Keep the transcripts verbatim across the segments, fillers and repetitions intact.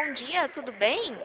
bom dia, tudo bem?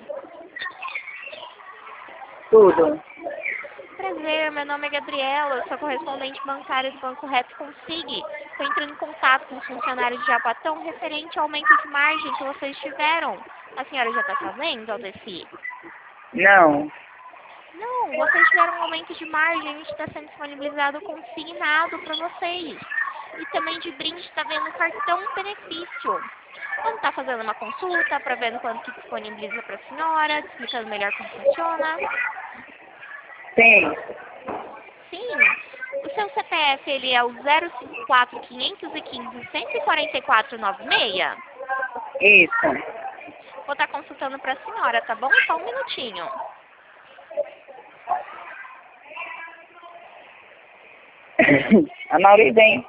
Tudo. Prazer, meu nome é Gabriela, eu sou correspondente bancária do Banco Reto Consig. Estou entrando em contato com os funcionários de Jabotão referente ao aumento de margem que vocês tiveram. A senhora já está sabendo, Aldeci? Não. Não, vocês tiveram um aumento de margem, a gente está sendo disponibilizado consignado para vocês. E também de brinde está vendo cartão benefício. Vamos estar fazendo uma consulta para ver quanto que disponibiliza para a senhora, explicando melhor como funciona. Sim. Sim. O seu C P F ele é o zero cinco quatro, quinhentos e quinze, cento e quarenta e quatro, noventa e seis? Isso. Vou estar consultando para a senhora, tá bom? Só um minutinho. A Mauri vem.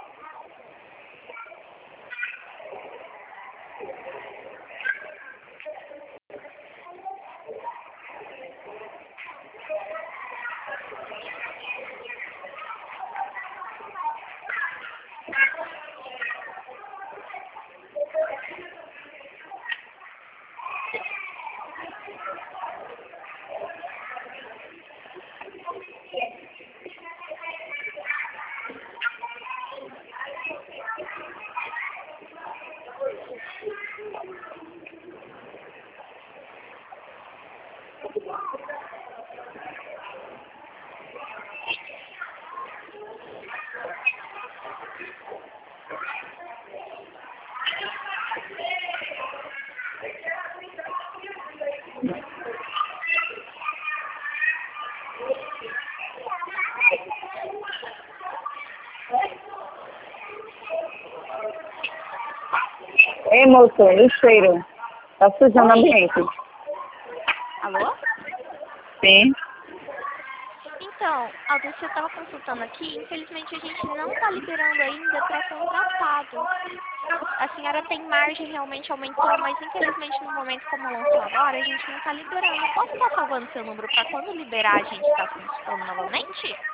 Ei, moço, lixeiro. Tá sujando o ambiente. Alô? Sim. Então, Aldeci, eu estava consultando aqui, infelizmente a gente não está liberando ainda para contratado. A senhora tem margem, realmente aumentou, mas infelizmente no momento como lançou agora, a gente não está liberando. Posso estar salvando seu número para quando liberar a gente estar consultando novamente?